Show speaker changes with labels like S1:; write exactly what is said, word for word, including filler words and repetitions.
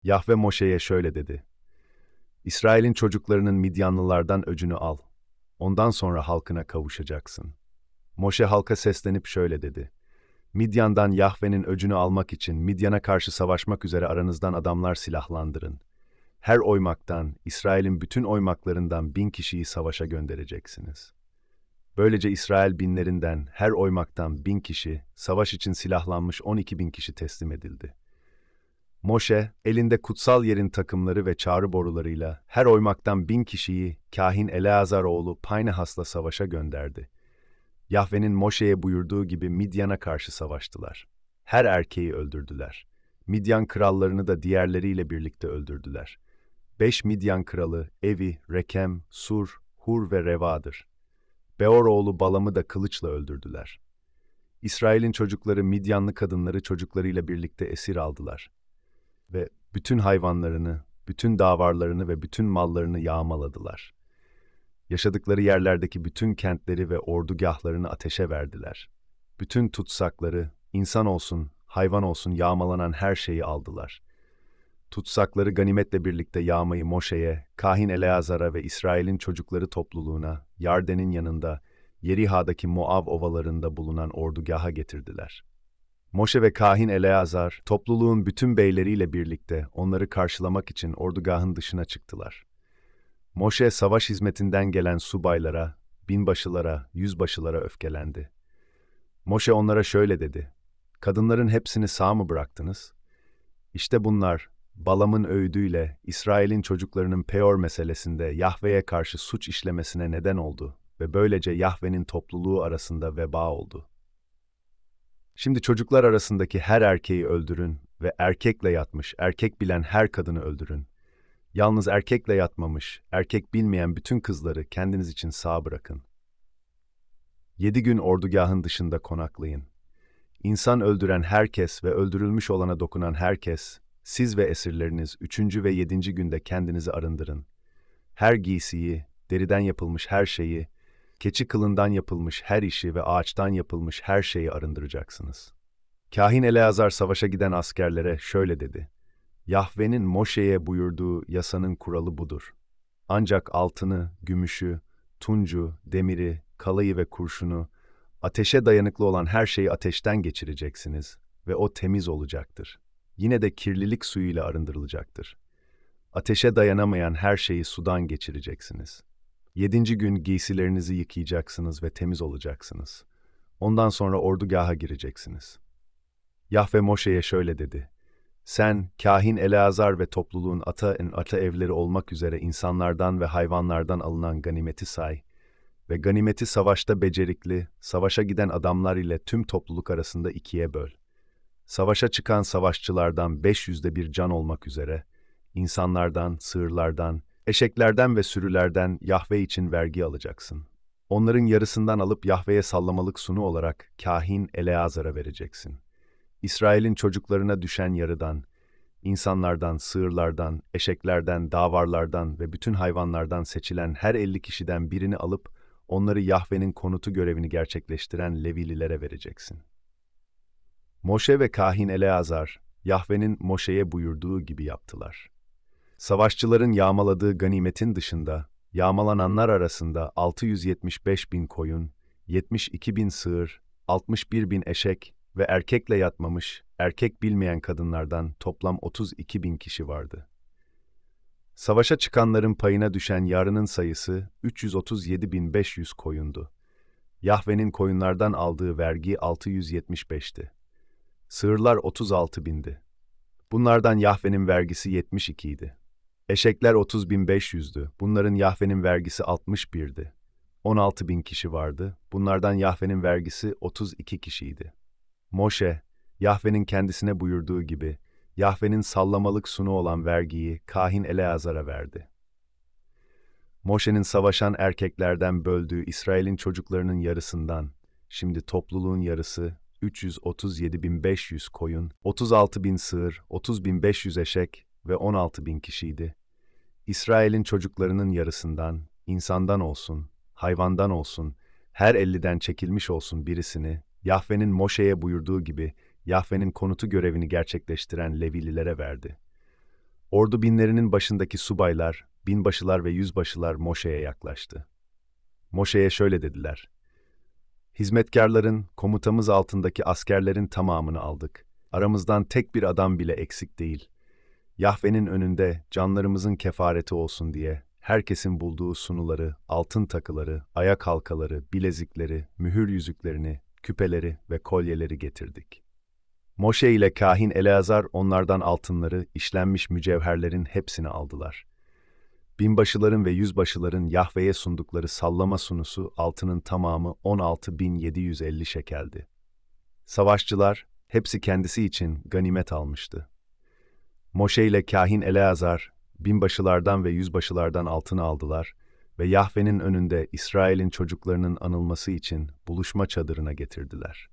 S1: Yahve Moşe'ye şöyle dedi: İsrail'in çocuklarının Midyanlılardan öcünü al. Ondan sonra halkına kavuşacaksın. Moşe halka seslenip şöyle dedi: Midyan'dan Yahve'nin öcünü almak için Midyan'a karşı savaşmak üzere aranızdan adamlar silahlandırın. Her oymaktan, İsrail'in bütün oymaklarından bin kişiyi savaşa göndereceksiniz. Böylece İsrail binlerinden, her oymaktan bin kişi, savaş için silahlanmış on iki bin kişi teslim edildi. Moşe, elinde kutsal yerin takımları ve çağrı borularıyla her oymaktan bin kişiyi kahin Eleazar oğlu Pinehas'la savaşa gönderdi. Yahve'nin Moşe'ye buyurduğu gibi Midyan'a karşı savaştılar. Her erkeği öldürdüler. Midyan krallarını da diğerleriyle birlikte öldürdüler. Beş Midyan kralı Evi, Rekem, Sur, Hur ve Reva'dır. Beor oğlu Balam'ı da kılıçla öldürdüler. İsrail'in çocukları Midyanlı kadınları çocuklarıyla birlikte esir aldılar. Ve bütün hayvanlarını, bütün davarlarını ve bütün mallarını yağmaladılar. Yaşadıkları yerlerdeki bütün kentleri ve ordugahlarını ateşe verdiler. Bütün tutsakları, insan olsun, hayvan olsun yağmalanan her şeyi aldılar. Tutsakları ganimetle birlikte yağmayı Moşe'ye, kahin Eleazar'a ve İsrail'in çocukları topluluğuna, Yarden'in yanında, Yeriha'daki Moav ovalarında bulunan ordugaha getirdiler. Moşe ve kahin Eleazar, topluluğun bütün beyleriyle birlikte onları karşılamak için ordugahın dışına çıktılar. Moşe, savaş hizmetinden gelen subaylara, binbaşılara, yüzbaşılara öfkelendi. Moşe onlara şöyle dedi: Kadınların hepsini sağ mı bıraktınız? İşte bunlar, Balam'ın öğüdüyle İsrail'in çocuklarının Peor meselesinde Yahve'ye karşı suç işlemesine neden oldu ve böylece Yahve'nin topluluğu arasında veba oldu. Şimdi çocuklar arasındaki her erkeği öldürün ve erkekle yatmış, erkek bilen her kadını öldürün. Yalnız erkekle yatmamış, erkek bilmeyen bütün kızları kendiniz için sağ bırakın. Yedi gün ordugahın dışında konaklayın. İnsan öldüren herkes ve öldürülmüş olana dokunan herkes, siz ve esirleriniz üçüncü ve yedinci günde kendinizi arındırın. Her giysiyi, deriden yapılmış her şeyi, keçi kılından yapılmış her işi ve ağaçtan yapılmış her şeyi arındıracaksınız. Kahin Eleazar savaşa giden askerlere şöyle dedi: Yahve'nin Moşe'ye buyurduğu yasanın kuralı budur. Ancak altını, gümüşü, tuncu, demiri, kalayı ve kurşunu, ateşe dayanıklı olan her şeyi ateşten geçireceksiniz ve o temiz olacaktır. Yine de kirlilik suyuyla arındırılacaktır. Ateşe dayanamayan her şeyi sudan geçireceksiniz. Yedinci gün giysilerinizi yıkayacaksınız ve temiz olacaksınız. Ondan sonra ordugaha gireceksiniz. Yahve Moşe'ye şöyle dedi: Sen, kahin Eleazar ve topluluğun ata en ata evleri olmak üzere insanlardan ve hayvanlardan alınan ganimeti say ve ganimeti savaşta becerikli, savaşa giden adamlar ile tüm topluluk arasında ikiye böl. Savaşa çıkan savaşçılardan beş yüzde bir can olmak üzere, insanlardan, sığırlardan, eşeklerden ve sürülerden Yahve için vergi alacaksın. Onların yarısından alıp Yahve'ye sallamalık sunu olarak kahin Eleazar'a vereceksin. İsrail'in çocuklarına düşen yarıdan, insanlardan, sığırlardan, eşeklerden, davarlardan ve bütün hayvanlardan seçilen her elli kişiden birini alıp onları Yahve'nin konutu görevini gerçekleştiren Levililere vereceksin. Moşe ve kahin Eleazar, Yahve'nin Moşe'ye buyurduğu gibi yaptılar. Savaşçıların yağmaladığı ganimetin dışında, yağmalananlar arasında altı yüz yetmiş beş bin koyun, yetmiş iki bin sığır, altmış bir bin eşek ve erkekle yatmamış, erkek bilmeyen kadınlardan toplam otuz iki bin kişi vardı. Savaşa çıkanların payına düşen yarının sayısı üç yüz otuz yedi bin beş yüz koyundu. Yahve'nin koyunlardan aldığı vergi altı yüz yetmiş beşti. Sığırlar otuz altı bindi. Bunlardan Yahve'nin vergisi yetmiş iki idi. Eşekler otuz bin beş yüzdü. Bunların Yahve'nin vergisi altmış birdi. on altı bin kişi vardı. Bunlardan Yahve'nin vergisi otuz iki kişiydi. Moşe, Yahve'nin kendisine buyurduğu gibi, Yahve'nin sallamalık sunu olan vergiyi kahin Eleazar'a verdi. Moşe'nin savaşan erkeklerden böldüğü İsrail'in çocuklarının yarısından, şimdi topluluğun yarısı, üç yüz otuz yedi bin beş yüz koyun, otuz altı bin sığır, otuz bin beş yüz eşek ve on altı bin kişiydi. İsrail'in çocuklarının yarısından, insandan olsun, hayvandan olsun, her elliden çekilmiş olsun birisini, Yahve'nin Moşe'ye buyurduğu gibi, Yahve'nin konutu görevini gerçekleştiren Levililere verdi. Ordu binlerinin başındaki subaylar, binbaşılar ve yüzbaşılar Moşe'ye yaklaştı. Moşe'ye şöyle dediler: "Hizmetkarların, komutamız altındaki askerlerin tamamını aldık. Aramızdan tek bir adam bile eksik değil. Yahve'nin önünde canlarımızın kefareti olsun diye herkesin bulduğu sunuları, altın takıları, ayak halkaları, bilezikleri, mühür yüzüklerini, küpeleri ve kolyeleri getirdik." Moşe ile kahin Eleazar onlardan altınları, işlenmiş mücevherlerin hepsini aldılar. Binbaşıların ve yüzbaşıların Yahve'ye sundukları sallama sunusu altının tamamı on altı bin yedi yüz elli şekeldi. Savaşçılar hepsi kendisi için ganimet almıştı. Moşe ile kahin Eleazar, binbaşılardan ve yüzbaşılardan altını aldılar ve Yahve'nin önünde İsrail'in çocuklarının anılması için buluşma çadırına getirdiler.